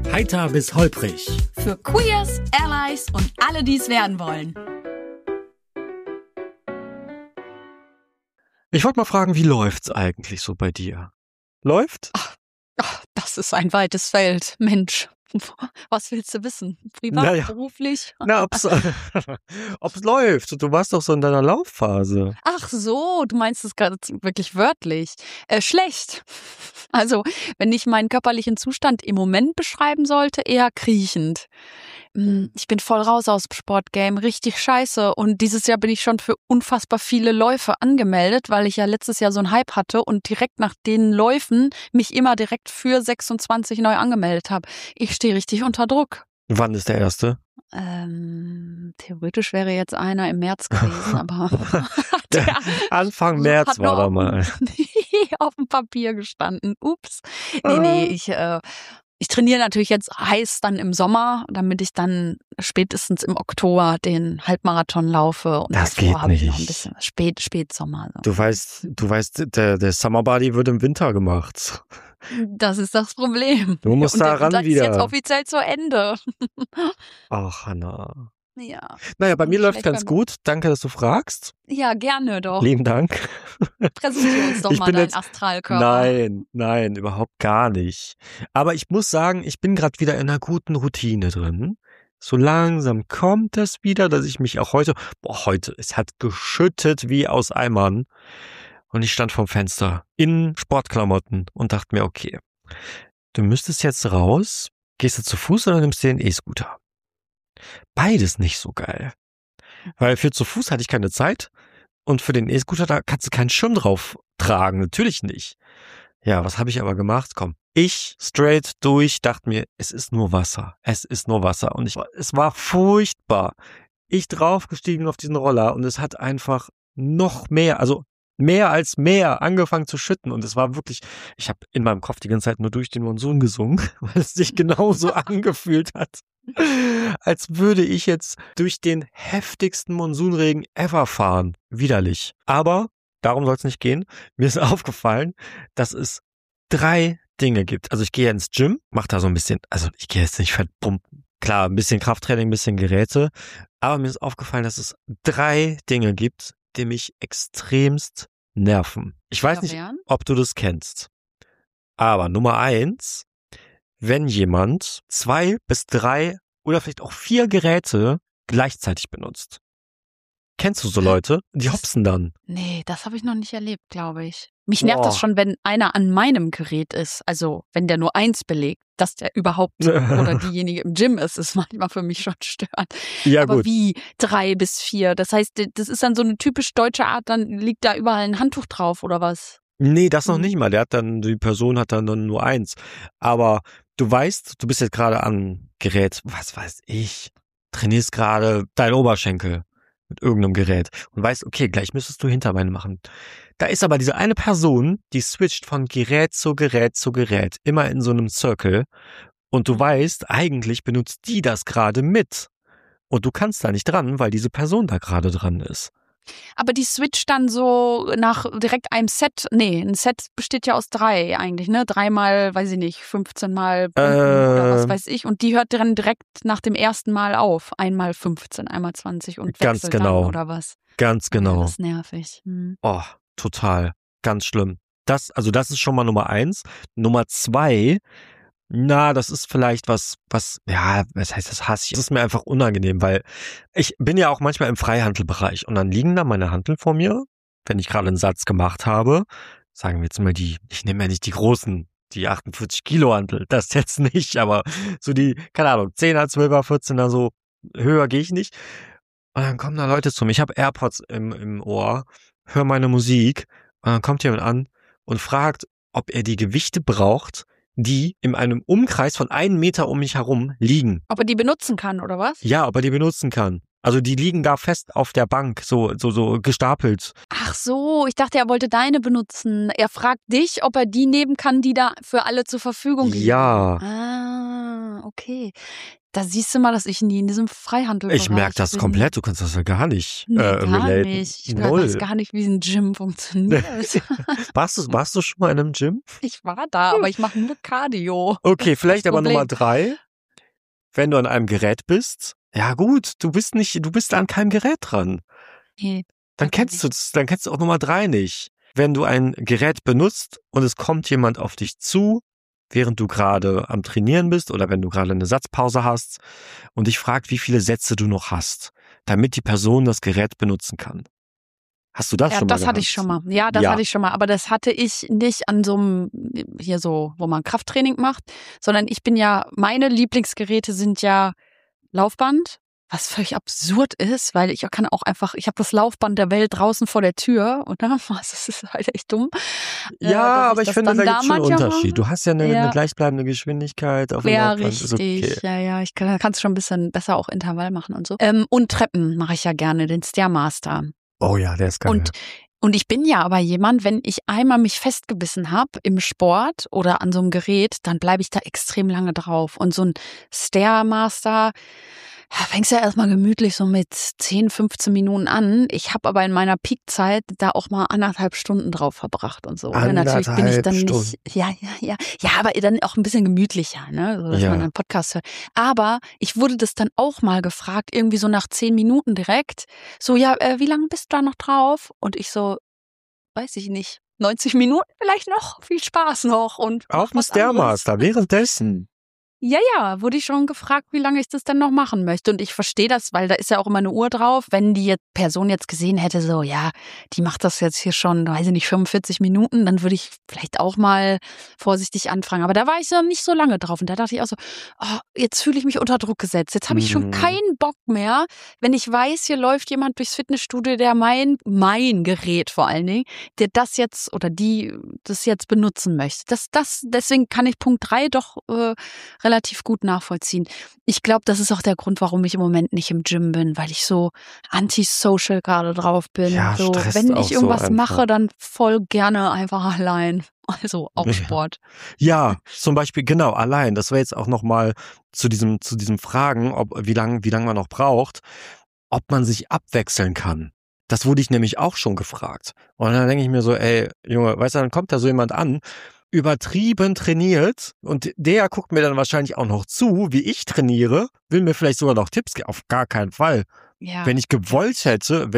Heiter bis holprig. Für Queers, Allies und alle, die es werden wollen. Ich wollte mal fragen, wie läuft's eigentlich so bei dir? Läuft? Ach, das ist ein weites Feld. Mensch, was willst du wissen? Privat, beruflich? Na, ob's läuft. Du warst doch so in deiner Laufphase. Ach so, du meinst es gerade wirklich wörtlich. Schlecht. Also, wenn ich meinen körperlichen Zustand im Moment beschreiben sollte, eher kriechend. Ich bin voll raus aus dem Sportgame, richtig scheiße. Und dieses Jahr bin ich schon für unfassbar viele Läufe angemeldet, weil ich ja letztes Jahr so einen Hype hatte und direkt nach den Läufen mich immer direkt für 26 neu angemeldet habe. Ich stehe richtig unter Druck. Wann ist der erste? Theoretisch wäre jetzt einer im März gewesen, aber Anfang März war da mal. auf dem Papier gestanden. Ups. Nee, ich trainiere natürlich jetzt heiß dann im Sommer, damit ich dann spätestens im Oktober den Halbmarathon laufe. Und das geht habe nicht. Ich noch ein bisschen Spätsommer. So. Du weißt, der Summer Body wird im Winter gemacht. Das ist das Problem. Du musst da ran wieder. Das ist jetzt offiziell zu Ende. Ach, Hannah. Ja. Naja, bei mir läuft ganz gut. Danke, dass du fragst. Ja, gerne doch. Lieben Dank. Präsentier uns doch mal deinen Astralkörper. Nein, überhaupt gar nicht. Aber ich muss sagen, ich bin gerade wieder in einer guten Routine drin. So langsam kommt es wieder, dass ich mich auch heute, es hat geschüttet wie aus Eimern. Und ich stand vorm Fenster in Sportklamotten und dachte mir, okay, du müsstest jetzt raus, gehst du zu Fuß oder nimmst du den E-Scooter? Beides nicht so geil. Weil für zu Fuß hatte ich keine Zeit und für den E-Scooter, da kannst du keinen Schirm drauf tragen. Natürlich nicht. Ja, was habe ich aber gemacht? Komm, ich straight durch, dachte mir, es ist nur Wasser. Es ist nur Wasser. Und es war furchtbar. Ich draufgestiegen auf diesen Roller und es hat einfach noch mehr, also mehr als mehr angefangen zu schütten. Und es war wirklich, ich habe in meinem Kopf die ganze Zeit nur durch den Monsun gesungen, weil es sich genauso angefühlt hat. Als würde ich jetzt durch den heftigsten Monsunregen ever fahren. Widerlich. Aber darum soll es nicht gehen. Mir ist aufgefallen, dass es 3 Dinge gibt. Also ich gehe ins Gym, mache da so ein bisschen, also ich gehe jetzt nicht fett pumpen. Klar, ein bisschen Krafttraining, ein bisschen Geräte. Aber mir ist aufgefallen, dass es 3 Dinge gibt, die mich extremst nerven. Ich weiß nicht, ob du das kennst. Aber Nummer 1, wenn jemand 2 bis 3 oder vielleicht auch 4 Geräte gleichzeitig benutzt. Kennst du so Leute? Die hopsen dann. Nee, das habe ich noch nicht erlebt, glaube ich. Mich nervt das schon, wenn einer an meinem Gerät ist. Also, wenn der nur 1 belegt, dass der überhaupt oder diejenige im Gym ist manchmal für mich schon störend. Ja, aber gut. Wie 3 bis 4? Das heißt, das ist dann so eine typisch deutsche Art, dann liegt da überall ein Handtuch drauf oder was? Nee, das noch nicht mal. Die Person hat dann nur 1. Aber du weißt, du bist jetzt gerade am Gerät, was weiß ich, trainierst gerade deinen Oberschenkel mit irgendeinem Gerät und weißt, okay, gleich müsstest du Hinterbeine machen. Da ist aber diese eine Person, die switcht von Gerät zu Gerät zu Gerät, immer in so einem Circle und du weißt, eigentlich benutzt die das gerade mit und du kannst da nicht dran, weil diese Person da gerade dran ist. Aber die switcht dann so nach direkt einem Set. Nee, ein Set besteht ja aus 3 eigentlich, ne? 3 mal, weiß ich nicht, 15 mal oder was weiß ich. Und die hört dann direkt nach dem ersten Mal auf. Einmal 15, einmal 20 und ganz wechselt genau. dann oder was? Ganz genau. Ja, das ist nervig. Oh, total. Ganz schlimm. Das ist schon mal Nummer 1. Nummer 2, das ist vielleicht was heißt, das hasse ich. Das ist mir einfach unangenehm, weil ich bin ja auch manchmal im Freihantelbereich und dann liegen da meine Hanteln vor mir, wenn ich gerade einen Satz gemacht habe. Sagen wir jetzt mal ich nehme ja nicht die großen, die 48 Kilo Hantel, das jetzt nicht, aber so die, keine Ahnung, 10er, 12er, 14er, so höher gehe ich nicht. Und dann kommen da Leute zu mir. Ich habe AirPods im Ohr, höre meine Musik und dann kommt jemand an und fragt, ob er die Gewichte braucht, die in einem Umkreis von 1 Meter um mich herum liegen. Ob er die benutzen kann, oder was? Ja, ob er die benutzen kann. Also die liegen da fest auf der Bank, so gestapelt. Ach so, ich dachte, er wollte deine benutzen. Er fragt dich, ob er die nehmen kann, die da für alle zur Verfügung liegen. Ja. Ah, okay. Da siehst du mal, dass ich nie in diesem Freihandelbereich Ich merke das bin. komplett, du kannst das ja gar nicht Nee, gar relaten. nicht. Ich Null. weiß gar nicht, wie ein Gym funktioniert. Warst du schon mal in einem Gym? Ich war da, aber ich mache nur Cardio. Okay, vielleicht das aber Nummer Problem. 3. Wenn du an einem Gerät bist, ja gut, du bist an keinem Gerät dran. Nee, Dann kennst du auch Nummer 3 nicht. Wenn du ein Gerät benutzt und es kommt jemand auf dich zu, während du gerade am Trainieren bist oder wenn du gerade eine Satzpause hast und dich fragt, wie viele Sätze du noch hast, damit die Person das Gerät benutzen kann. Hast du das ja, schon mal das hatte ich gehabt? schon mal. Ja, das Ja. hatte ich schon mal. Aber das hatte ich nicht an so einem, hier so, wo man Krafttraining macht, sondern meine Lieblingsgeräte sind ja Laufband, was völlig absurd ist, weil ich habe das Laufband der Welt draußen vor der Tür und das ist halt echt dumm. Ja, dass aber ich das finde, dann da gibt es schon einen manchmal Unterschied. Du hast ja eine Ja. gleichbleibende Geschwindigkeit auf dem Ja, Laufband. Ist richtig. okay. Ja, kannst schon ein bisschen besser auch Intervall machen und so. Und Treppen mache ich ja gerne, den Stairmaster. Oh ja, der ist geil. Und ich bin ja aber jemand, wenn ich einmal mich festgebissen habe im Sport oder an so einem Gerät, dann bleibe ich da extrem lange drauf. Und so ein Stairmaster, fängst ja erstmal gemütlich so mit 10, 15 Minuten an. Ich habe aber in meiner Peakzeit da auch mal 1,5 Stunden drauf verbracht und so. Und natürlich bin ich dann 1,5 nicht, ja, aber dann auch ein bisschen gemütlicher, ne, so dass Ja. man einen Podcast hört. Aber ich wurde das dann auch mal gefragt, irgendwie so nach 10 Minuten direkt, so, ja, wie lange bist du da noch drauf? Und ich so, weiß ich nicht, 90 Minuten vielleicht noch, viel Spaß noch und mach Auf dem was anderes. Stairmaster, währenddessen. Ja, wurde ich schon gefragt, wie lange ich das denn noch machen möchte. Und ich verstehe das, weil da ist ja auch immer eine Uhr drauf. Wenn die Person jetzt gesehen hätte, so, ja, die macht das jetzt hier schon, weiß ich nicht, 45 Minuten, dann würde ich vielleicht auch mal vorsichtig anfangen. Aber da war ich so nicht so lange drauf. Und da dachte ich auch so, oh, jetzt fühle ich mich unter Druck gesetzt. Jetzt habe ich schon keinen Bock mehr, wenn ich weiß, hier läuft jemand durchs Fitnessstudio, der mein Gerät vor allen Dingen, der das jetzt oder die das jetzt benutzen möchte. Deswegen kann ich Punkt 3 doch relativ gut nachvollziehen. Ich glaube, das ist auch der Grund, warum ich im Moment nicht im Gym bin, weil ich so antisocial gerade drauf bin. Ja, so, stresst wenn auch ich so irgendwas einfach. mache, dann voll gerne einfach allein. Also auch Ja. Sport. Ja, zum Beispiel, genau, allein. Das wäre jetzt auch nochmal zu diesem Fragen, wie lang man noch braucht, ob man sich abwechseln kann. Das wurde ich nämlich auch schon gefragt. Und dann denke ich mir so, ey, Junge, weißt du, dann kommt da so jemand an, übertrieben trainiert und der guckt mir dann wahrscheinlich auch noch zu, wie ich trainiere, will mir vielleicht sogar noch Tipps geben. Auf gar keinen Fall. Ja. Wenn ich gewollt hätte,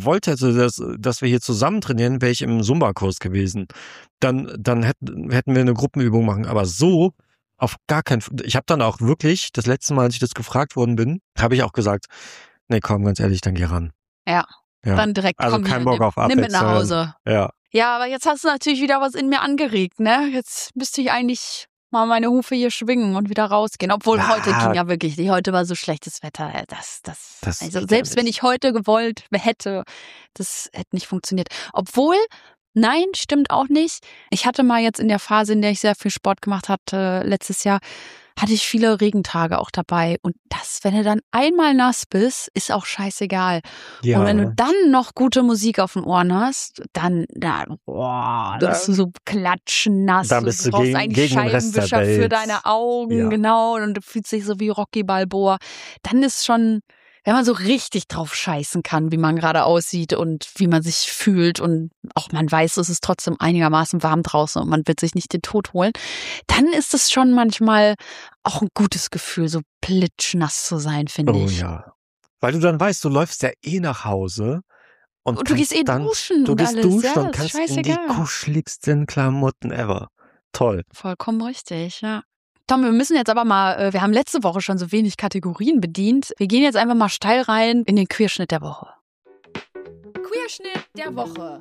dass wir hier zusammen trainieren, wäre ich im Zumba-Kurs gewesen. Dann hätten wir eine Gruppenübung machen. Aber so auf gar keinen Fall. Ich habe dann auch wirklich, das letzte Mal, als ich das gefragt worden bin, habe ich auch gesagt, nee, komm, ganz ehrlich, dann geh ran. Ja. Dann direkt Also komm kein hier, Bock auf nimm mit nach Abwechseln. Hause. Ja. Ja, aber jetzt hast du natürlich wieder was in mir angeregt, ne? Jetzt müsste ich eigentlich mal meine Hufe hier schwingen und wieder rausgehen. Obwohl Ja. heute ging ja wirklich, heute war so schlechtes Wetter. Das also geht selbst ja wenn nicht. ich heute gewollt hätte, das hätte nicht funktioniert. Obwohl, nein, stimmt auch nicht. Ich hatte mal jetzt in der Phase, in der ich sehr viel Sport gemacht hatte, letztes Jahr, hatte ich viele Regentage auch dabei. Und das, wenn du dann einmal nass bist, ist auch scheißegal. Ja. Und wenn du dann noch gute Musik auf den Ohren hast, dann bist du so klatschnass. Dann bist du brauchst gegen eigentlich den Rest der Scheibenwischer für Welt. deine Augen, Ja. genau. Und du fühlst dich so wie Rocky Balboa. Dann ist schon, wenn man so richtig drauf scheißen kann, wie man gerade aussieht und wie man sich fühlt und auch man weiß, es ist trotzdem einigermaßen warm draußen und man wird sich nicht den Tod holen, dann ist es schon manchmal auch ein gutes Gefühl, so plitschnass zu sein, finde Oh ich. ja. Weil du dann weißt, du läufst ja eh nach Hause. Und du gehst kannst dann duschen Du und gehst alles. duschen Ja, und ist kannst in die scheißegal. kuscheligsten Klamotten ever. Toll. Vollkommen richtig, ja. Tom, wir müssen jetzt aber mal, wir haben letzte Woche schon so wenig Kategorien bedient. Wir gehen jetzt einfach mal steil rein in den Queerschnitt der Woche. Queerschnitt der Woche.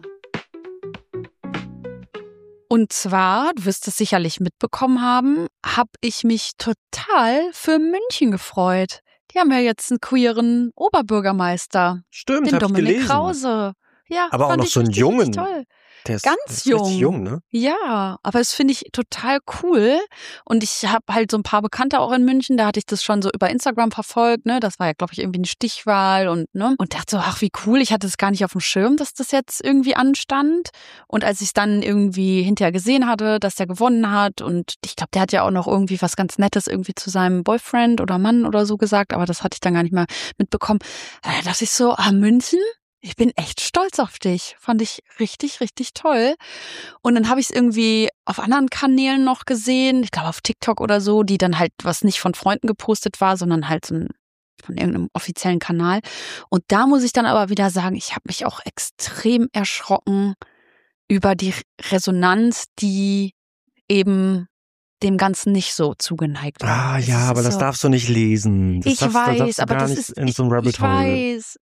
Und zwar, du wirst es sicherlich mitbekommen haben, habe ich mich total für München gefreut. Die haben ja jetzt einen queeren Oberbürgermeister, Stimmt, den hab ich Dominik gelesen. Krause. Ja, Aber auch fand noch ich so einen richtig, Jungen. richtig toll. Der ist Ganz ist richtig jung. jung, ne? Ja, aber das finde ich total cool. Und ich habe halt so ein paar Bekannte auch in München, da hatte ich das schon so über Instagram verfolgt, ne? Das war ja, glaube ich, irgendwie eine Stichwahl und dachte so, ach, wie cool, ich hatte es gar nicht auf dem Schirm, dass das jetzt irgendwie anstand. Und als ich es dann irgendwie hinterher gesehen hatte, dass der gewonnen hat und ich glaube, der hat ja auch noch irgendwie was ganz Nettes irgendwie zu seinem Boyfriend oder Mann oder so gesagt, aber das hatte ich dann gar nicht mehr mitbekommen. Da dachte ich so, München? Ich bin echt stolz auf dich. Fand ich richtig, richtig toll. Und dann habe ich es irgendwie auf anderen Kanälen noch gesehen, ich glaube auf TikTok oder so, die dann halt, was nicht von Freunden gepostet war, sondern halt so von irgendeinem offiziellen Kanal. Und da muss ich dann aber wieder sagen, ich habe mich auch extrem erschrocken über die Resonanz, die eben dem Ganzen nicht so zugeneigt war. Ja, aber das darfst du nicht lesen. Ich weiß, aber das ist, in so ein Rabbit ich Hole. weiß,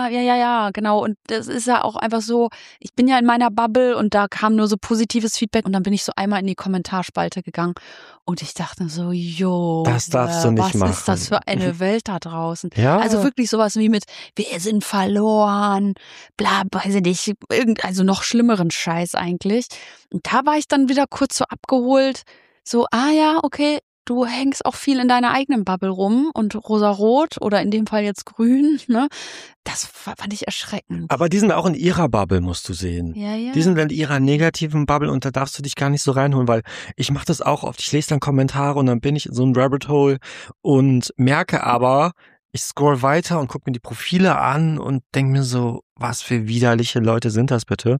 ja, genau. Und das ist ja auch einfach so, ich bin ja in meiner Bubble und da kam nur so positives Feedback und dann bin ich so einmal in die Kommentarspalte gegangen und ich dachte so, Das darfst du nicht machen. Was ist das für eine Welt da draußen? Ja. Also wirklich sowas wie mit, wir sind verloren, bla, weiß ich nicht, also noch schlimmeren Scheiß eigentlich. Und da war ich dann wieder kurz so abgeholt, so, ja, okay, du hängst auch viel in deiner eigenen Bubble rum und rosarot oder in dem Fall jetzt grün, ne? Das fand ich erschreckend. Aber die sind auch in ihrer Bubble, musst du sehen. Ja. Die sind in ihrer negativen Bubble und da darfst du dich gar nicht so reinholen, weil ich mache das auch oft. Ich lese dann Kommentare und dann bin ich in so einem Rabbit Hole und merke aber, ich scroll weiter und gucke mir die Profile an und denke mir so, was für widerliche Leute sind das bitte?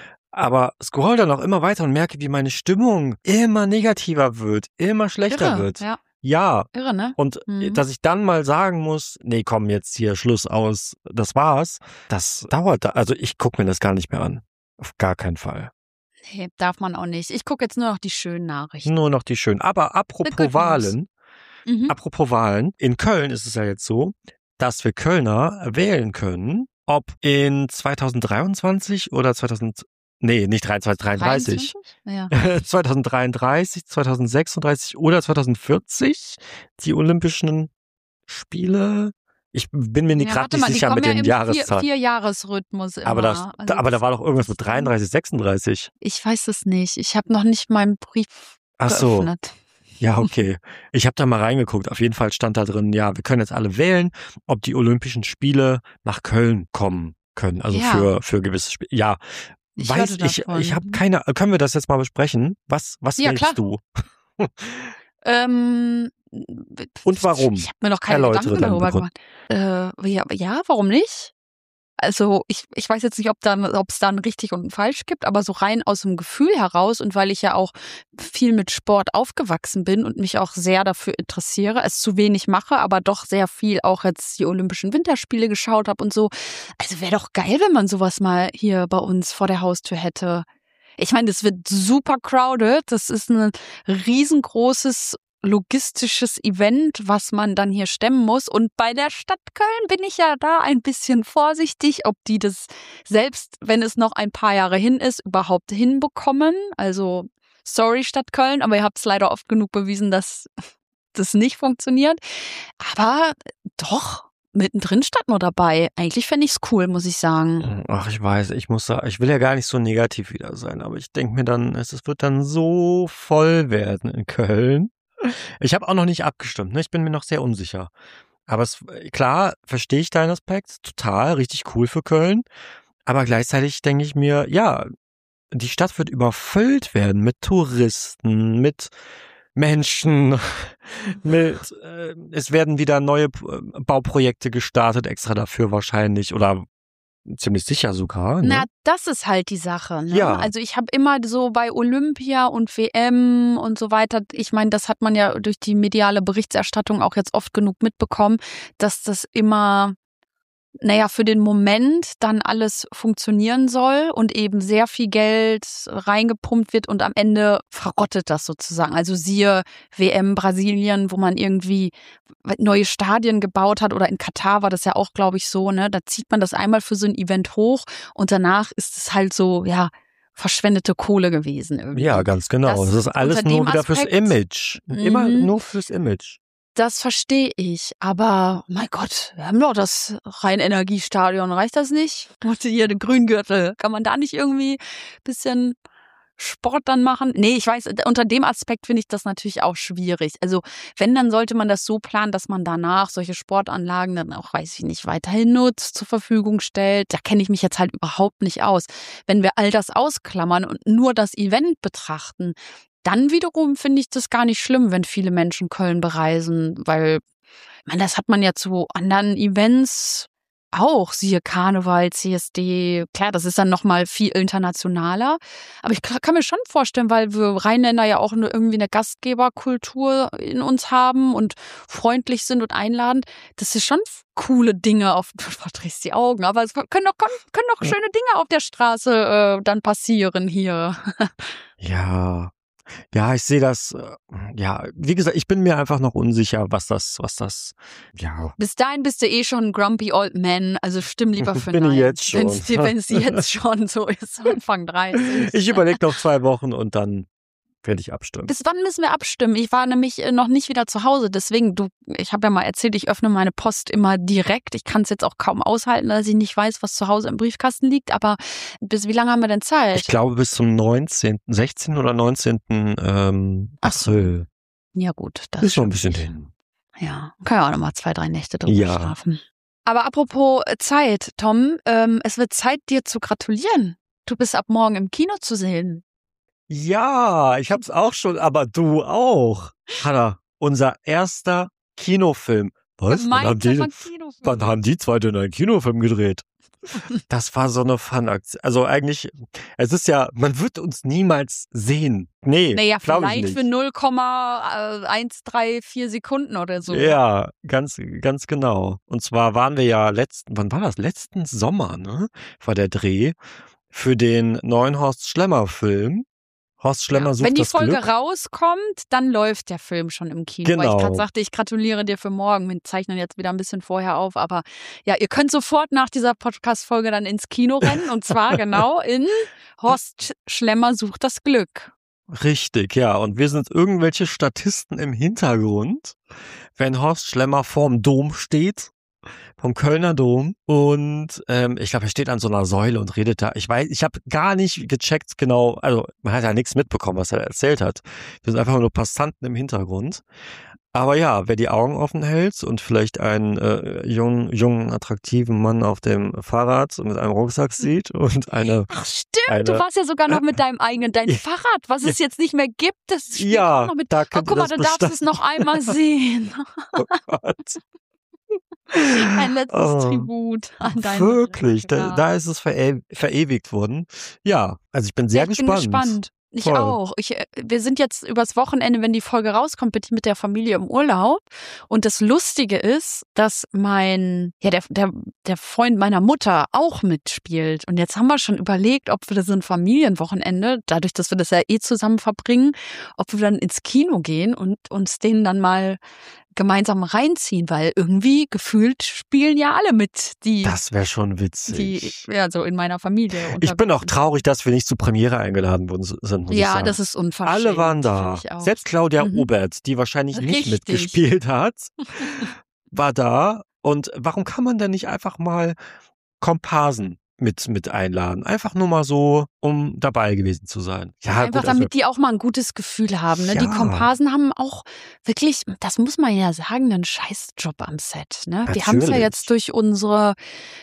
Aber scroll dann auch immer weiter und merke, wie meine Stimmung immer negativer wird, immer schlechter wird. Ja. Irre, ne? Und dass ich dann mal sagen muss, nee, komm, jetzt hier, Schluss aus, das war's, das dauert. Also ich gucke mir das gar nicht mehr an. Auf gar keinen Fall. Nee, darf man auch nicht. Ich gucke jetzt nur noch die schönen Nachrichten. Nur noch die schönen. Aber apropos Wahlen, in Köln ist es ja jetzt so, dass wir Kölner wählen können, ob in 2023 oder nicht 2033. Ja. 2033, 2036 oder 2040 die Olympischen Spiele. Ich bin mir gerade nicht sicher mit den Jahreszahlen. 4-Jahres-Rhythmus immer. Aber da war doch irgendwas mit 33, 36. Ich weiß es nicht. Ich habe noch nicht meinen Brief geöffnet. Ja, okay. Ich habe da mal reingeguckt. Auf jeden Fall stand da drin, ja, wir können jetzt alle wählen, ob die Olympischen Spiele nach Köln kommen können. Also für gewisse Spiele. Ja. Ich habe keine. Können wir das jetzt mal besprechen? Was wählst du? Und warum? Ich habe mir noch keine Gedanken darüber gemacht. Ja, warum nicht? Also ich weiß jetzt nicht, ob es da ein richtig und ein falsch gibt, aber so rein aus dem Gefühl heraus und weil ich ja auch viel mit Sport aufgewachsen bin und mich auch sehr dafür interessiere, es zu wenig mache, aber doch sehr viel auch jetzt die Olympischen Winterspiele geschaut habe und so. Also wäre doch geil, wenn man sowas mal hier bei uns vor der Haustür hätte. Ich meine, das wird super crowded. Das ist ein riesengroßes logistisches Event, was man dann hier stemmen muss. Und bei der Stadt Köln bin ich ja da ein bisschen vorsichtig, ob die das selbst, wenn es noch ein paar Jahre hin ist, überhaupt hinbekommen. Also sorry Stadt Köln, aber ihr habt es leider oft genug bewiesen, dass das nicht funktioniert. Aber doch, mittendrin stand nur dabei. Eigentlich fände ich es cool, muss ich sagen. Ach, ich weiß, ich will ja gar nicht so negativ wieder sein, aber ich denke mir dann, es wird dann so voll werden in Köln. Ich habe auch noch nicht abgestimmt, ne? Ich bin mir noch sehr unsicher. Aber klar, verstehe ich deinen Aspekt, total, richtig cool für Köln. Aber gleichzeitig denke ich mir, ja, die Stadt wird überfüllt werden mit Touristen, mit Menschen, es werden wieder neue Bauprojekte gestartet, extra dafür wahrscheinlich oder ziemlich sicher sogar. Ne? Na, das ist halt die Sache. Ne? Ja. Also ich habe immer so bei Olympia und WM und so weiter, ich meine, das hat man ja durch die mediale Berichterstattung auch jetzt oft genug mitbekommen, dass das immer, für den Moment dann alles funktionieren soll und eben sehr viel Geld reingepumpt wird und am Ende verrottet das sozusagen. Also siehe WM Brasilien, wo man irgendwie neue Stadien gebaut hat oder in Katar war das ja auch, glaube ich, so, ne? Da zieht man das einmal für so ein Event hoch und danach ist es halt so, verschwendete Kohle gewesen irgendwie. Ja, ganz genau. Das ist alles nur wieder fürs Image. Immer nur fürs Image. Das verstehe ich, aber mein Gott, wir haben doch das Rhein-Energiestadion, reicht das nicht? Und hier den Grüngürtel, kann man da nicht irgendwie ein bisschen Sport dann machen? Nee, ich weiß, unter dem Aspekt finde ich das natürlich auch schwierig. Also wenn, dann sollte man das so planen, dass man danach solche Sportanlagen dann auch, weiß ich nicht, weiterhin nutzt, zur Verfügung stellt. Da kenne ich mich jetzt halt überhaupt nicht aus. Wenn wir all das ausklammern und nur das Event betrachten, dann wiederum finde ich das gar nicht schlimm, wenn viele Menschen Köln bereisen, weil, ich meine, das hat man ja zu anderen Events auch, siehe Karneval, CSD, klar, das ist dann nochmal viel internationaler, aber ich kann mir schon vorstellen, weil wir Rheinländer ja auch irgendwie eine Gastgeberkultur in uns haben und freundlich sind und einladend, das ist schon coole Dinge du verdrehst die Augen, aber es können doch schöne Dinge auf der Straße dann passieren hier. Ja. Ja, ich sehe das, ja, wie gesagt, ich bin mir einfach noch unsicher, was das, ja. Bis dahin bist du eh schon ein grumpy old man, also stimm lieber für Bin Nein. ich jetzt schon. Wenn es jetzt schon so ist, Anfang 30. Ich überlege noch 2 Wochen und dann werde ich abstimmen. Bis wann müssen wir abstimmen? Ich war nämlich noch nicht wieder zu Hause, deswegen, ich habe ja mal erzählt, ich öffne meine Post immer direkt. Ich kann es jetzt auch kaum aushalten, dass ich nicht weiß, was zu Hause im Briefkasten liegt, aber bis wie lange haben wir denn Zeit? Ich glaube bis zum 16. oder 19. April. Ja gut, das ist schon ein bisschen hin. Ja, kann ja auch nochmal 2, 3 Nächte drüber Ja. schlafen. Aber apropos Zeit, Tom, es wird Zeit, dir zu gratulieren. Du bist ab morgen im Kino zu sehen. Ja, ich hab's auch schon, aber du auch. Hanna, unser erster Kinofilm. Was? Wann haben die 2 denn einen Kinofilm gedreht? Das war so eine Fun-Aktion. Also eigentlich, es ist ja, man wird uns niemals sehen. Nee, naja, vielleicht für 0,134 Sekunden oder so. Ja, ganz genau. Und zwar waren wir ja wann war das? Letzten Sommer, ne? War der Dreh für den neuen Horst Schlemmer-Film. Horst Schlemmer sucht Wenn die das Folge Glück. rauskommt, dann läuft der Film schon im Kino. Genau. Weil ich gerade sagte, ich gratuliere dir für morgen. Wir zeichnen jetzt wieder ein bisschen vorher auf. Aber ja, ihr könnt sofort nach dieser Podcast-Folge dann ins Kino rennen. Und zwar genau in Horst Schlemmer sucht das Glück. Richtig, ja. Und wir sind irgendwelche Statisten im Hintergrund, wenn Horst Schlemmer vorm Dom steht. Vom Kölner Dom und ich glaube, er steht an so einer Säule und redet da. Ich habe gar nicht gecheckt genau, also man hat ja nichts mitbekommen, was er erzählt hat. Wir sind einfach nur Passanten im Hintergrund. Aber ja, wer die Augen offen hält und vielleicht einen jungen, attraktiven Mann auf dem Fahrrad mit einem Rucksack sieht und eine... Ach stimmt, du warst ja sogar noch mit dein Fahrrad, was es jetzt nicht mehr gibt, das steht auch noch mit... da guck mal, du darfst es noch einmal sehen. Oh Gott. Ein letztes Tribut an deine Wirklich, da ist es verewigt worden. Ja, also ich bin sehr gespannt. Ich bin gespannt. Ich Voll. auch. Wir sind jetzt übers Wochenende, wenn die Folge rauskommt, bin ich mit der Familie im Urlaub. Und das Lustige ist, dass der Freund meiner Mutter auch mitspielt. Und jetzt haben wir schon überlegt, ob wir so ein Familienwochenende, dadurch, dass wir das ja zusammen verbringen, ob wir dann ins Kino gehen und uns den dann mal gemeinsam reinziehen, weil irgendwie gefühlt spielen ja alle mit, Das wäre schon witzig. die so in meiner Familie. Ich bin auch traurig, dass wir nicht zur Premiere eingeladen worden sind, muss ich sagen. Das ist unverschämt. Alle waren da. Selbst Claudia Obert, die wahrscheinlich nicht mitgespielt hat, war da. Und warum kann man denn nicht einfach mal Komparsen mit einladen? Einfach nur mal so, um dabei gewesen zu sein. Ja, einfach gut, damit die auch mal ein gutes Gefühl haben. Ne? Ja. Die Komparsen haben auch wirklich, das muss man ja sagen, einen Scheißjob am Set. Ne? Wir haben es ja jetzt durch unsere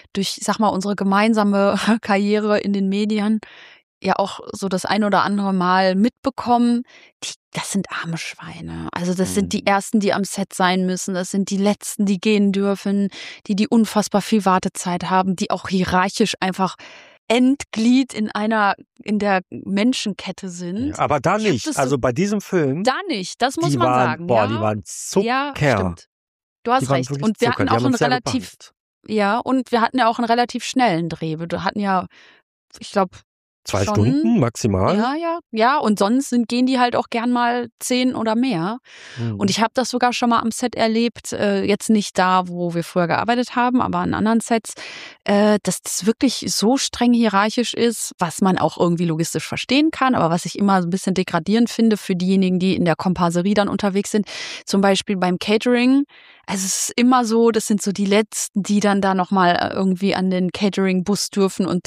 gemeinsame Karriere in den Medien ja auch so das ein oder andere Mal mitbekommen. Das sind arme Schweine. Also das sind die Ersten, die am Set sein müssen. Das sind die Letzten, die gehen dürfen, die unfassbar viel Wartezeit haben, die auch hierarchisch einfach Endglied in der Menschenkette sind. Ja, aber da nicht. Also bei diesem Film. Da nicht, das muss man sagen. Die waren Zucker. Ja, stimmt. Du hast recht. Und wir hatten auch einen relativ, und wir hatten ja auch einen relativ schnellen Dreh. Wir hatten ja, ich glaube, 2 schon. Stunden maximal? Ja. Und sonst gehen die halt auch gern mal 10 oder mehr. Und ich habe das sogar schon mal am Set erlebt, jetzt nicht da, wo wir früher gearbeitet haben, aber an anderen Sets, dass das wirklich so streng hierarchisch ist, was man auch irgendwie logistisch verstehen kann, aber was ich immer so ein bisschen degradierend finde für diejenigen, die in der Komparserie dann unterwegs sind. Zum Beispiel beim Catering. Also es ist immer so, das sind so die Letzten, die dann da nochmal irgendwie an den Catering-Bus dürfen und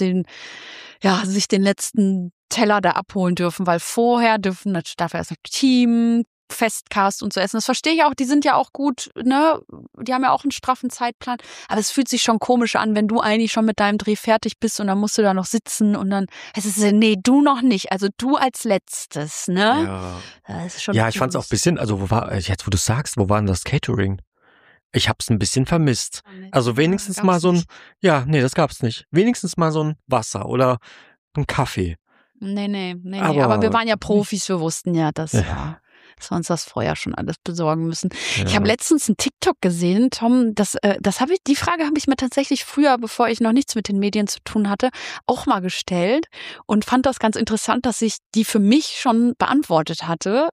sich den letzten Teller da abholen dürfen, weil vorher darf erst noch Team, Festcast und so essen. Das verstehe ich auch, die sind ja auch gut, ne? Die haben ja auch einen straffen Zeitplan. Aber es fühlt sich schon komisch an, wenn du eigentlich schon mit deinem Dreh fertig bist und dann musst du da noch sitzen und dann heißt es, nee, du noch nicht. Also du als Letztes, ne? Ja, Das ist schon ich fand's auch ein bisschen, also jetzt wo du sagst, wo war denn das Catering? Ich hab's ein bisschen vermisst. Also wenigstens mal so das gab's nicht. Wenigstens mal so ein Wasser oder ein Kaffee. Nee. Aber wir waren ja Profis, wir wussten ja, dass wir uns das vorher schon alles besorgen müssen. Ja. Ich habe letztens einen TikTok gesehen, Tom, die Frage habe ich mir tatsächlich früher, bevor ich noch nichts mit den Medien zu tun hatte, auch mal gestellt und fand das ganz interessant, dass ich die für mich schon beantwortet hatte.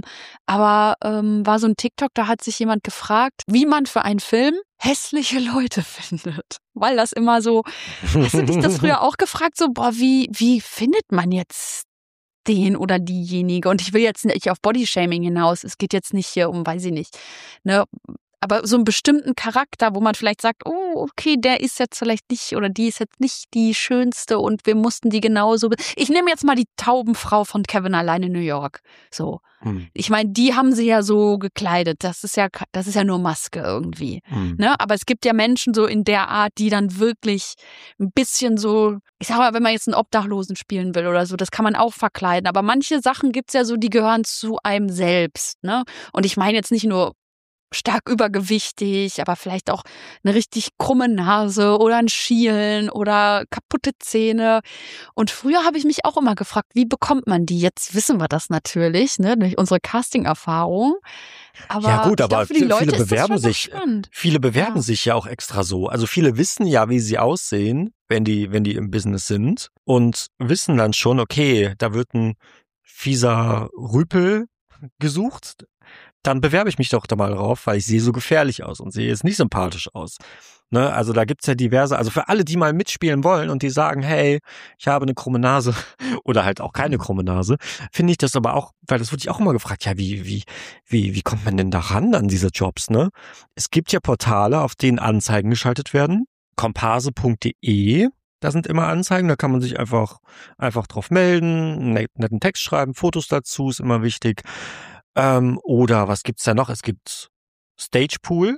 Aber war so ein TikTok, da hat sich jemand gefragt, wie man für einen Film hässliche Leute findet. Weil das immer so, hast du dich das früher auch gefragt, so, wie findet man jetzt den oder diejenige? Und ich will jetzt nicht auf Bodyshaming hinaus, es geht jetzt nicht hier um, weiß ich nicht, ne, aber so einen bestimmten Charakter, wo man vielleicht sagt, oh, okay, der ist jetzt vielleicht nicht oder die ist jetzt nicht die schönste und wir mussten die genauso. Ich nehme jetzt mal die Taubenfrau von Kevin allein in New York. So. Ich meine, die haben sie ja so gekleidet. Das ist ja nur Maske irgendwie. Ne? Aber es gibt ja Menschen so in der Art, die dann wirklich ein bisschen so, ich sag mal, wenn man jetzt einen Obdachlosen spielen will oder so, das kann man auch verkleiden. Aber manche Sachen gibt's ja so, die gehören zu einem selbst. Ne? Und ich meine jetzt nicht nur stark übergewichtig, aber vielleicht auch eine richtig krumme Nase oder ein Schielen oder kaputte Zähne. Und früher habe ich mich auch immer gefragt, wie bekommt man die? Jetzt wissen wir das natürlich, ne, durch unsere Casting-Erfahrung. Aber ja gut, aber für die Leute viele bewerben sich ja auch extra so. Also viele wissen ja, wie sie aussehen, wenn die im Business sind und wissen dann schon, okay, da wird ein fieser Rüpel gesucht. Dann bewerbe ich mich doch da mal drauf, weil ich sehe so gefährlich aus und sehe jetzt nicht sympathisch aus. Ne? Also da gibt's ja diverse, also für alle, die mal mitspielen wollen und die sagen, hey, ich habe eine krumme Nase oder halt auch keine krumme Nase, finde ich das aber auch, weil das wurde ich auch immer gefragt, ja, wie kommt man denn da ran an diese Jobs, ne? Es gibt ja Portale, auf denen Anzeigen geschaltet werden. Komparse.de, da sind immer Anzeigen, da kann man sich einfach drauf melden, einen netten Text schreiben, Fotos dazu, ist immer wichtig. Oder was gibt's da noch? Es gibt Stagepool.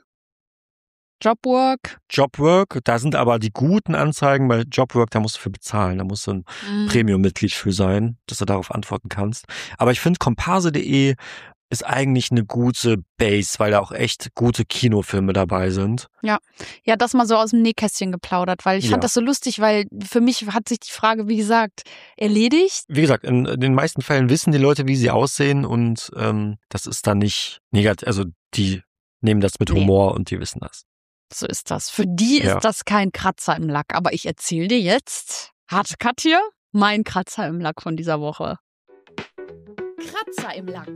Jobwork, Da sind aber die guten Anzeigen. Bei Jobwork, da musst du für bezahlen. Da musst du ein Premium-Mitglied für sein, dass du darauf antworten kannst. Aber ich finde, komparse.de ist eigentlich eine gute Base, weil da auch echt gute Kinofilme dabei sind. Ja, das mal so aus dem Nähkästchen geplaudert, weil ich fand das so lustig, weil für mich hat sich die Frage, wie gesagt, erledigt. Wie gesagt, in den meisten Fällen wissen die Leute, wie sie aussehen und das ist dann nicht negativ, also die nehmen das mit Humor und die wissen das. So ist das. Für die ist das kein Kratzer im Lack, aber ich erzähle dir jetzt, harte Cut hier, mein Kratzer im Lack von dieser Woche. Kratzer im Lack.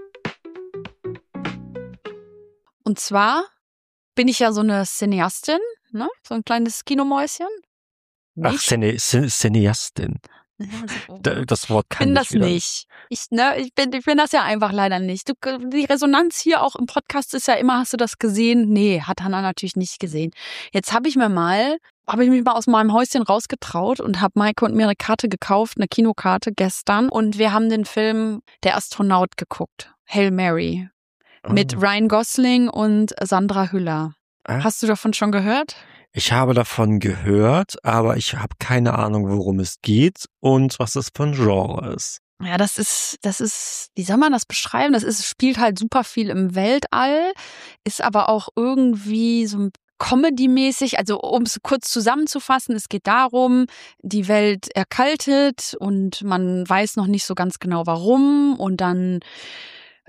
Und zwar bin ich ja so eine Cineastin, ne? So ein kleines Kinomäuschen. Ach, Cineastin. Ja, so. Das Wort kann ich bin das nicht. Ich bin das ja einfach leider nicht. Die Resonanz hier auch im Podcast ist ja immer, hast du das gesehen? Nee, hat Hannah natürlich nicht gesehen. Jetzt habe ich mich mal aus meinem Häuschen rausgetraut und habe Maike und mir eine Karte gekauft, eine Kinokarte gestern. Und wir haben den Film Der Astronaut geguckt. Hail Mary. Mit Ryan Gosling und Sandra Hüller. Hast du davon schon gehört? Ich habe davon gehört, aber ich habe keine Ahnung, worum es geht und was das für ein Genre ist. Ja, das ist, wie soll man das beschreiben? Spielt halt super viel im Weltall, ist aber auch irgendwie so Comedy-mäßig. Also um es kurz zusammenzufassen, es geht darum, die Welt erkaltet und man weiß noch nicht so ganz genau warum und dann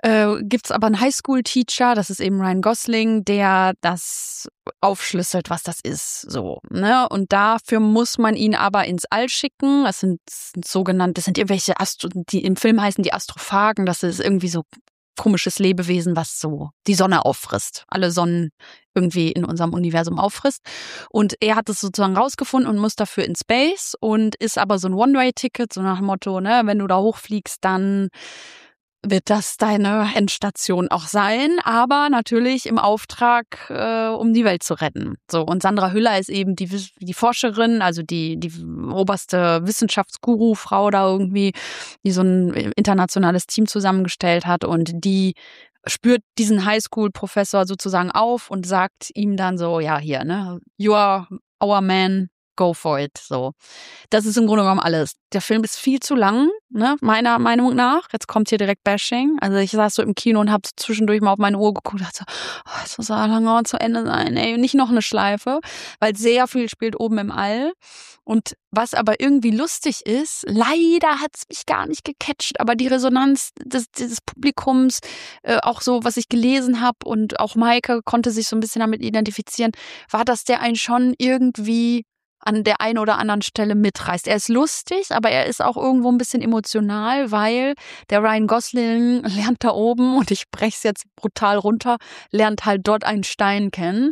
gibt's aber einen Highschool-Teacher, das ist eben Ryan Gosling, der das aufschlüsselt, was das ist, so, ne? Und dafür muss man ihn aber ins All schicken. Das sind irgendwelche die im Film heißen die Astrophagen, das ist irgendwie so komisches Lebewesen, was so die Sonne auffrisst. Alle Sonnen irgendwie in unserem Universum auffrisst. Und er hat es sozusagen rausgefunden und muss dafür in Space und ist aber so ein One-Way-Ticket, so nach dem Motto, ne, wenn du da hochfliegst, dann wird das deine Endstation auch sein, aber natürlich im Auftrag, um die Welt zu retten. So, und Sandra Hüller ist eben die Forscherin, also die oberste Wissenschaftsguru-Frau da irgendwie, die so ein internationales Team zusammengestellt hat und die spürt diesen Highschool-Professor sozusagen auf und sagt ihm dann so, ja, hier, ne, you are our man, go for it, so. Das ist im Grunde genommen alles. Der Film ist viel zu lang, ne, meiner Meinung nach. Jetzt kommt hier direkt Bashing. Also ich saß so im Kino und habe zwischendurch mal auf meine Uhr geguckt und dachte so, es muss so lange zu Ende sein, ey, nicht noch eine Schleife, weil sehr viel spielt oben im All. Und was aber irgendwie lustig ist, leider hat es mich gar nicht gecatcht, aber die Resonanz dieses Publikums, auch so, was ich gelesen habe und auch Maike konnte sich so ein bisschen damit identifizieren, war, dass der einen schon irgendwie an der einen oder anderen Stelle mitreißt. Er ist lustig, aber er ist auch irgendwo ein bisschen emotional, weil der Ryan Gosling lernt da oben, und ich brech's jetzt brutal runter, lernt halt dort einen Stein kennen.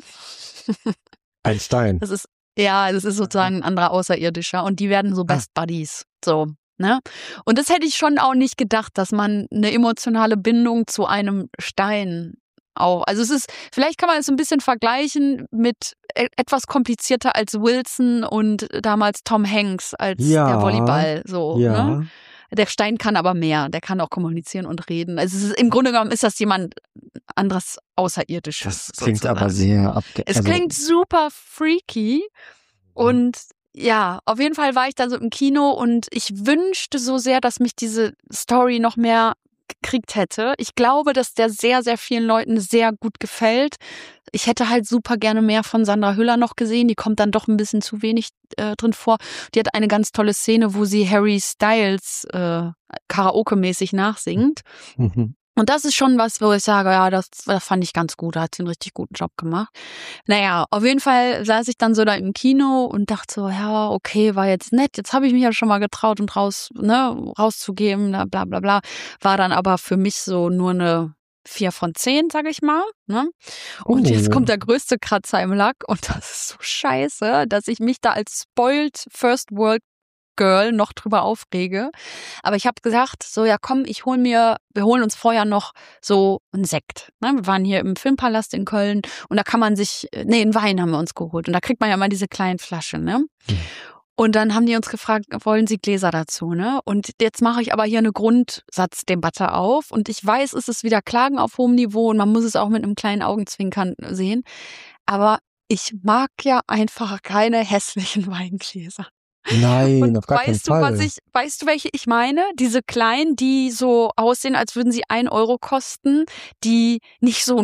Ein Stein? Das ist sozusagen ein anderer Außerirdischer und die werden so Best Buddies, so, ne? Und das hätte ich schon auch nicht gedacht, dass man eine emotionale Bindung zu einem Stein auch, also vielleicht kann man es ein bisschen vergleichen mit etwas komplizierter als Wilson und damals Tom Hanks als der Volleyball, so, ne? Der Stein kann aber mehr, der kann auch kommunizieren und reden. Also im Grunde genommen ist das jemand anderes Außerirdisches. Das klingt sozusagen. aber sehr Es klingt super freaky und ja, auf jeden Fall war ich da so im Kino und ich wünschte so sehr, dass mich diese Story noch mehr gekriegt hätte. Ich glaube, dass der sehr, sehr vielen Leuten sehr gut gefällt. Ich hätte halt super gerne mehr von Sandra Hüller noch gesehen. Die kommt dann doch ein bisschen zu wenig drin vor. Die hat eine ganz tolle Szene, wo sie Harry Styles Karaoke-mäßig nachsingt. Mhm. Und das ist schon was, wo ich sage, ja, das fand ich ganz gut, da hat sie einen richtig guten Job gemacht. Naja, auf jeden Fall saß ich dann so da im Kino und dachte so, ja, okay, war jetzt nett, jetzt habe ich mich ja schon mal getraut und rauszugeben, bla bla bla. War dann aber für mich so nur eine 4 von 10, sag ich mal. Ne? Und jetzt kommt der größte Kratzer im Lack und das ist so scheiße, dass ich mich da als spoiled First World Girl noch drüber aufrege. Aber ich habe gesagt, so ja komm, wir holen uns vorher noch so einen Sekt. Ne? Wir waren hier im Filmpalast in Köln und da kann man einen Wein haben wir uns geholt. Und da kriegt man ja mal diese kleinen Flaschen, ne? Mhm. Und dann haben die uns gefragt, wollen Sie Gläser dazu, ne? Und jetzt mache ich aber hier eine Grundsatzdebatte auf. Und ich weiß, es ist wieder Klagen auf hohem Niveau und man muss es auch mit einem kleinen Augenzwinkern sehen. Aber ich mag ja einfach keine hässlichen Weingläser. Nein, und auf gar keinen Fall. Weißt du, welche ich meine? Diese kleinen, die so aussehen, als würden sie 1 Euro kosten, die nicht so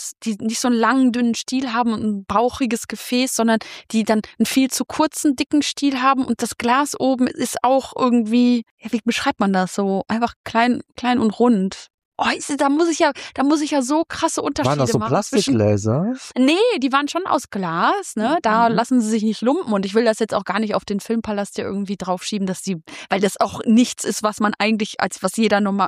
einen langen, dünnen Stiel haben und ein bauchiges Gefäß, sondern die dann einen viel zu kurzen, dicken Stiel haben und das Glas oben ist auch irgendwie, ja, wie beschreibt man das so? Einfach klein und rund. Oh, da muss ich ja so krasse Unterschiede machen. Waren das so Plastikgläser? Nee, die waren schon aus Glas, ne? Da lassen sie sich nicht lumpen und ich will das jetzt auch gar nicht auf den Filmpalast hier irgendwie draufschieben, weil das auch nichts ist, was man eigentlich was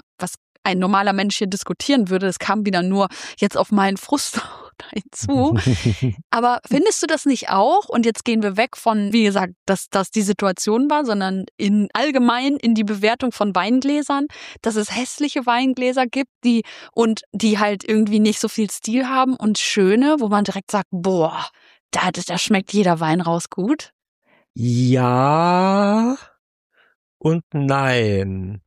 ein normaler Mensch hier diskutieren würde. Das kam wieder nur jetzt auf meinen Frust hinzu. Aber findest du das nicht auch? Und jetzt gehen wir weg von, wie gesagt, dass das die Situation war, sondern allgemein in die Bewertung von Weingläsern, dass es hässliche Weingläser gibt, die halt irgendwie nicht so viel Stil haben und schöne, wo man direkt sagt, boah, da schmeckt jeder Wein raus gut. Ja und nein.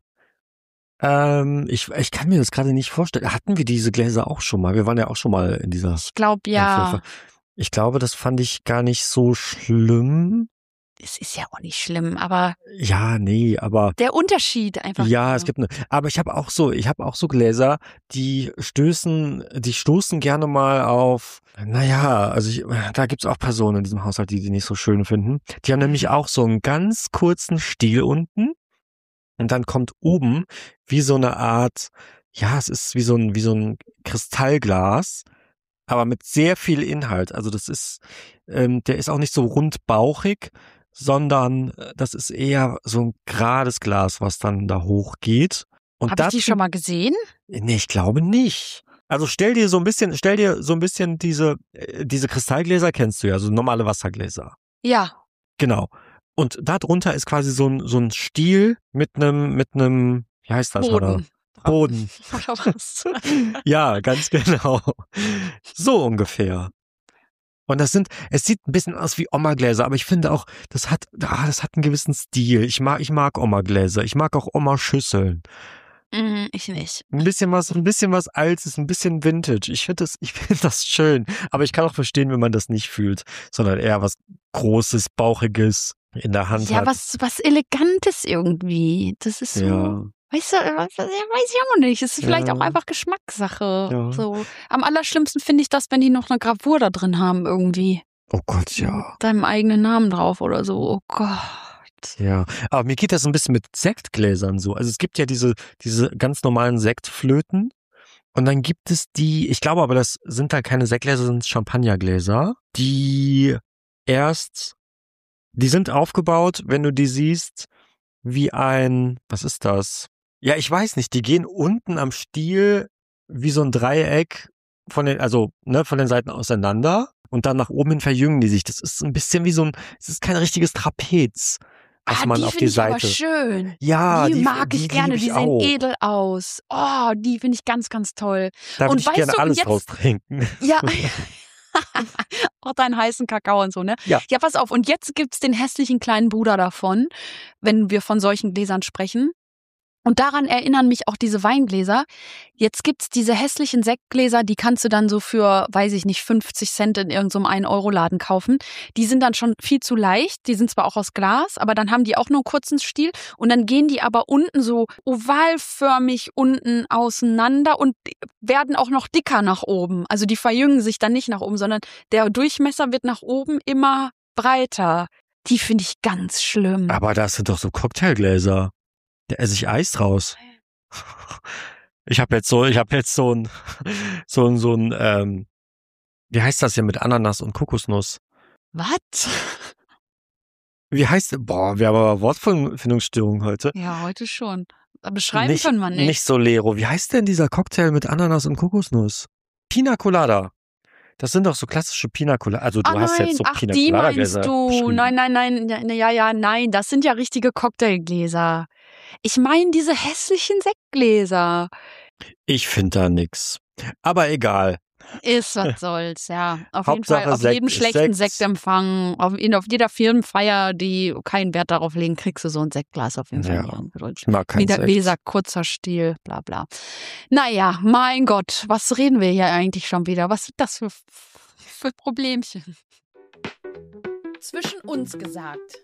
Ich kann mir das gerade nicht vorstellen. Hatten wir diese Gläser auch schon mal? Wir waren ja auch schon mal in dieser. Ich glaube, ja. Ich glaube, das fand ich gar nicht so schlimm. Es ist ja auch nicht schlimm, aber. Ja, nee, aber. Der Unterschied einfach. Ja, es gibt aber ich habe auch so Gläser, die stoßen gerne mal auf, da gibt's auch Personen in diesem Haushalt, die nicht so schön finden. Die haben nämlich auch so einen ganz kurzen Stiel unten. Und dann kommt oben wie so eine Art ja, es ist wie so ein Kristallglas, aber mit sehr viel Inhalt. Also das ist, der ist auch nicht so rundbauchig, sondern das ist eher so ein gerades Glas, was dann da hochgeht. Und Habe ich die dazu, schon mal gesehen? nee, ich glaube nicht. Also stell dir so ein bisschen diese Kristallgläser kennst du ja, so normale Wassergläser. Ja. Genau. Und darunter ist quasi so ein Stiel mit einem, wie heißt das? Boden. Boden. Oder was? Ja, ganz genau. So ungefähr. Und es sieht ein bisschen aus wie Oma-Gläser, aber ich finde auch, das hat einen gewissen Stil. Ich mag Oma-Gläser. Ich mag auch Oma-Schüsseln. Ich nicht. Ein bisschen was Altes, ein bisschen Vintage. Ich finde das schön. Aber ich kann auch verstehen, wenn man das nicht fühlt, sondern eher was Großes, Bauchiges in der Hand Ja, hat. was Elegantes irgendwie. Das ist so, Ja. weißt du, weiß ich auch nicht. Es ist vielleicht Ja. auch einfach Geschmackssache. Ja. So. Am allerschlimmsten finde ich das, wenn die noch eine Gravur da drin haben irgendwie. Oh Gott, ja. Mit deinem eigenen Namen drauf oder so. Oh Gott. Ja, aber mir geht das so ein bisschen mit Sektgläsern so. Also es gibt ja diese ganz normalen Sektflöten und dann gibt es ich glaube aber, das sind da keine Sektgläser, das sind Champagnergläser, die sind aufgebaut, wenn du die siehst, wie was ist das? Ja, ich weiß nicht, die gehen unten am Stiel wie so ein Dreieck von den Seiten auseinander und dann nach oben hin verjüngen die sich. Das ist ein bisschen es ist kein richtiges Trapez, was man Die auf finde die ich aber Seite. schön. Ja, Die mag ich gerne, liebe die ich sehen auch. edel aus. Oh, die finde ich ganz, ganz toll. Da würde Und ich weißt gerne du, alles jetzt- draus trinken. Ja. Auch deinen heißen Kakao und so, ne? Ja. Ja, pass auf. Und jetzt gibt's den hässlichen kleinen Bruder davon, wenn wir von solchen Gläsern sprechen. Und daran erinnern mich auch diese Weingläser. Jetzt gibt's diese hässlichen Sektgläser, die kannst du dann so für, weiß ich nicht, 50 Cent in irgendeinem 1-Euro-Laden kaufen. Die sind dann schon viel zu leicht. Die sind zwar auch aus Glas, aber dann haben die auch nur einen kurzen Stiel. Und dann gehen die aber unten so ovalförmig unten auseinander und werden auch noch dicker nach oben. Also die verjüngen sich dann nicht nach oben, sondern der Durchmesser wird nach oben immer breiter. Die finde ich ganz schlimm. Aber das sind doch so Cocktailgläser. Da esse ich Eis draus. Ich habe jetzt so ein, wie heißt das hier mit Ananas und Kokosnuss? Was? Wie heißt, boah, wir haben aber Wortfindungsstörung heute. Ja, heute schon. Beschreiben können wir nicht. Nicht Solero. Wie heißt denn dieser Cocktail mit Ananas und Kokosnuss? Pina Colada. Das sind doch so klassische Pina Colada. Also du hast jetzt so ach, Pina die Colada meinst Gläser du? beschrieben. Nein, das sind ja richtige Cocktailgläser. Ich meine diese hässlichen Sektgläser. Ich finde da nix. Aber egal. Ist, was soll's, ja. Auf Hauptsache jeden Fall, auf Sekt jedem ist schlechten Sekt. Sektempfang, auf jeder Firmenfeier, die keinen Wert darauf legen, kriegst du so ein Sektglas auf jeden Fall. Ja, hier. ich mag keinen Sekt. Weser, kurzer Stiel, bla bla. Naja, mein Gott, was reden wir hier eigentlich schon wieder? Was sind das für Problemchen? Zwischen uns gesagt.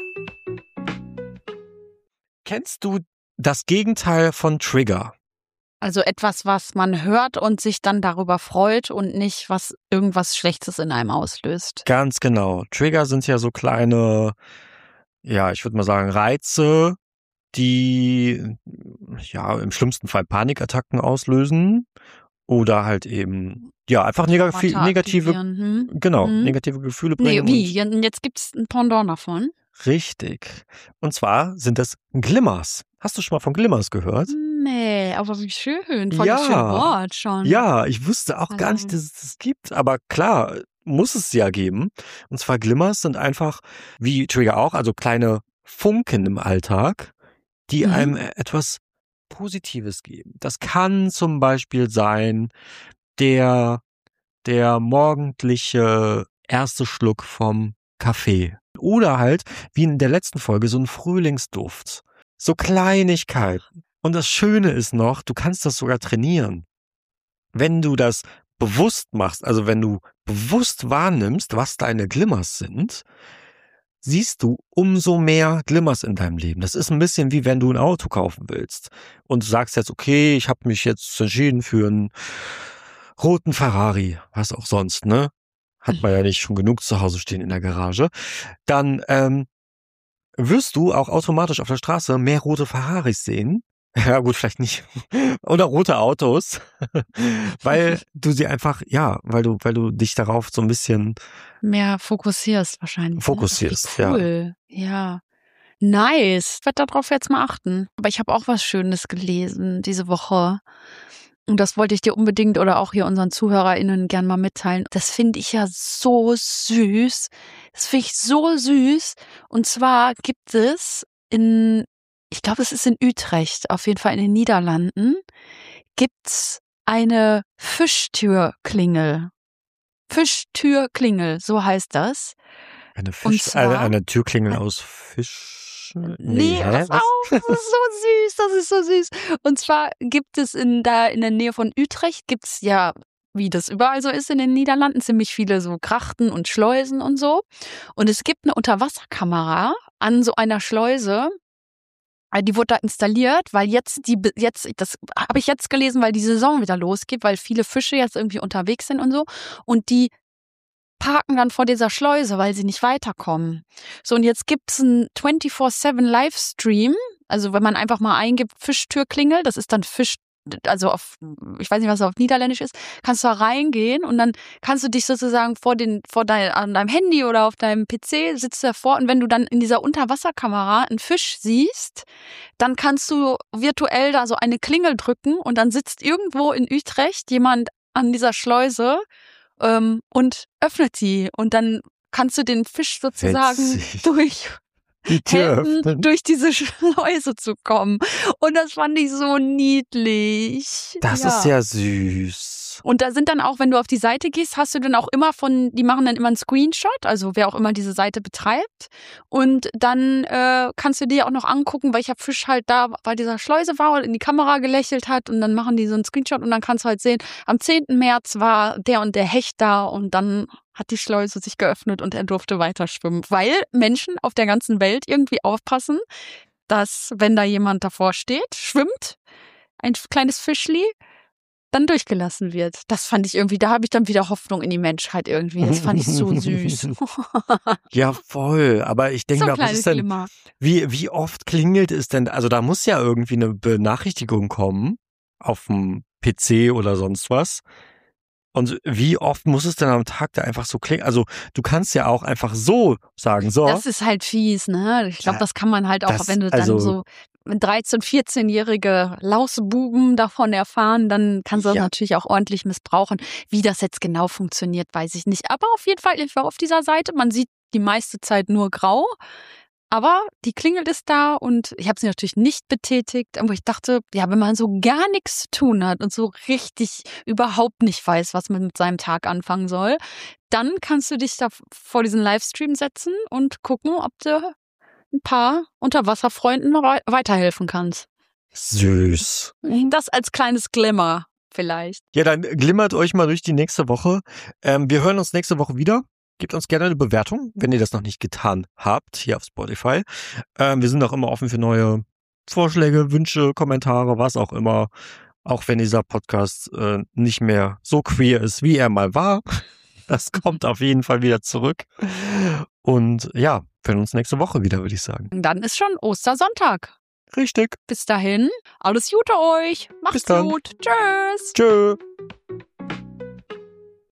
Kennst du das Gegenteil von Trigger? Also etwas, was man hört und sich dann darüber freut und nicht, was irgendwas Schlechtes in einem auslöst. Ganz genau. Trigger sind ja so kleine, ja, ich würde mal sagen, Reize, die ja im schlimmsten Fall Panikattacken auslösen oder halt eben ja einfach negative aktivieren, negative Gefühle Nee, bringen. wie? Jetzt gibt's ein Pendant davon. Richtig. Und zwar sind das Glimmers. Hast du schon mal von Glimmers gehört? Nee, aber wie schön. Voll Ja. das schöne Wort schon. Ja, ich wusste auch gar Also- nicht, dass es das gibt, aber klar, muss es ja geben. Und zwar Glimmers sind einfach, wie Trigger auch, also kleine Funken im Alltag, die einem etwas Positives geben. Das kann zum Beispiel sein, der morgendliche erste Schluck vom Kaffee. Oder halt, wie in der letzten Folge, so ein Frühlingsduft. So Kleinigkeiten. Und das Schöne ist noch, du kannst das sogar trainieren. Wenn du das bewusst machst, also wenn du bewusst wahrnimmst, was deine Glimmers sind, siehst du umso mehr Glimmers in deinem Leben. Das ist ein bisschen wie wenn du ein Auto kaufen willst und du sagst jetzt, okay, ich habe mich jetzt entschieden für einen roten Ferrari, was auch sonst, ne? Hat man ja nicht schon genug zu Hause stehen in der Garage. Dann wirst du auch automatisch auf der Straße mehr rote Ferraris sehen, Ja, gut, vielleicht nicht. Oder rote Autos. Weil du sie einfach, weil du dich darauf so ein bisschen Mehr fokussierst wahrscheinlich. fokussierst. Wie cool. Ja. Nice. Ich werde darauf jetzt mal achten. Aber ich habe auch was Schönes gelesen diese Woche. Und das wollte ich dir unbedingt oder auch hier unseren ZuhörerInnen gern mal mitteilen. Das finde ich ja so süß. Das finde ich so süß. Und zwar gibt es ich glaube, es ist in Utrecht, auf jeden Fall in den Niederlanden, gibt's eine Fischtürklingel. Fischtürklingel, so heißt das. Und zwar, eine Türklingel aus Fisch. Nee, pass auf, das ist so süß. Und zwar gibt es in der Nähe von Utrecht, gibt's ja, wie das überall so ist in den Niederlanden, ziemlich viele so Grachten und Schleusen und so. Und es gibt eine Unterwasserkamera an so einer Schleuse. Die wurde da installiert, weil das habe ich jetzt gelesen, weil die Saison wieder losgeht, weil viele Fische jetzt irgendwie unterwegs sind und so. Und die parken dann vor dieser Schleuse, weil sie nicht weiterkommen. So, und jetzt gibt's einen 24/7 Livestream. Also wenn man einfach mal eingibt, Fischtürklingel, das ist dann also ich weiß nicht, was auf Niederländisch ist, kannst du da reingehen und dann kannst du dich sozusagen an deinem Handy oder auf deinem PC sitzt du davor und wenn du dann in dieser Unterwasserkamera einen Fisch siehst, dann kannst du virtuell da so eine Klingel drücken und dann sitzt irgendwo in Utrecht jemand an dieser Schleuse und öffnet sie und dann kannst du den Fisch sozusagen helfen, durch diese Schleuse zu kommen. Und das fand ich so niedlich. Das ist sehr süß. Und da sind dann auch, wenn du auf die Seite gehst, hast du dann auch immer die machen dann immer einen Screenshot, also wer auch immer diese Seite betreibt. Und dann kannst du dir auch noch angucken, welcher Fisch halt da bei dieser Schleuse war und in die Kamera gelächelt hat. Und dann machen die so einen Screenshot und dann kannst du halt sehen, am 10. März war der und der Hecht da und dann hat die Schleuse sich geöffnet und er durfte weiter schwimmen. Weil Menschen auf der ganzen Welt irgendwie aufpassen, dass, wenn da jemand davor steht, schwimmt, ein kleines Fischli, dann durchgelassen wird. Das fand ich irgendwie, da habe ich dann wieder Hoffnung in die Menschheit irgendwie. Das fand ich so süß. Ja, voll. Aber ich denke so mal, was ist denn, wie oft klingelt es denn? Also da muss ja irgendwie eine Benachrichtigung kommen auf dem PC oder sonst was. Und wie oft muss es denn am Tag da einfach so klingen? Also du kannst ja auch einfach so sagen, so. Das ist halt fies, ne? Ich glaube, das kann man halt auch, wenn du dann so 13-, 14-jährige Lausbuben davon erfahren, dann kannst du das natürlich auch ordentlich missbrauchen. Wie das jetzt genau funktioniert, weiß ich nicht. Aber auf jeden Fall, ich war auf dieser Seite, man sieht die meiste Zeit nur grau. Aber die klingelt ist da und ich habe sie natürlich nicht betätigt, aber ich dachte, ja, wenn man so gar nichts zu tun hat und so richtig überhaupt nicht weiß, was man mit seinem Tag anfangen soll, dann kannst du dich da vor diesen Livestream setzen und gucken, ob du ein paar Unterwasserfreunden mal weiterhelfen kannst. Süß. Das als kleines Glimmer vielleicht. Ja, dann glimmert euch mal durch die nächste Woche. Wir hören uns nächste Woche wieder. Gebt uns gerne eine Bewertung, wenn ihr das noch nicht getan habt, hier auf Spotify. Wir sind auch immer offen für neue Vorschläge, Wünsche, Kommentare, was auch immer. Auch wenn dieser Podcast nicht mehr so queer ist, wie er mal war. Das kommt auf jeden Fall wieder zurück. Und ja, wir hören uns nächste Woche wieder, würde ich sagen. Dann ist schon Ostersonntag. Richtig. Bis dahin, alles Gute euch. Macht's gut. Tschüss. Tschö.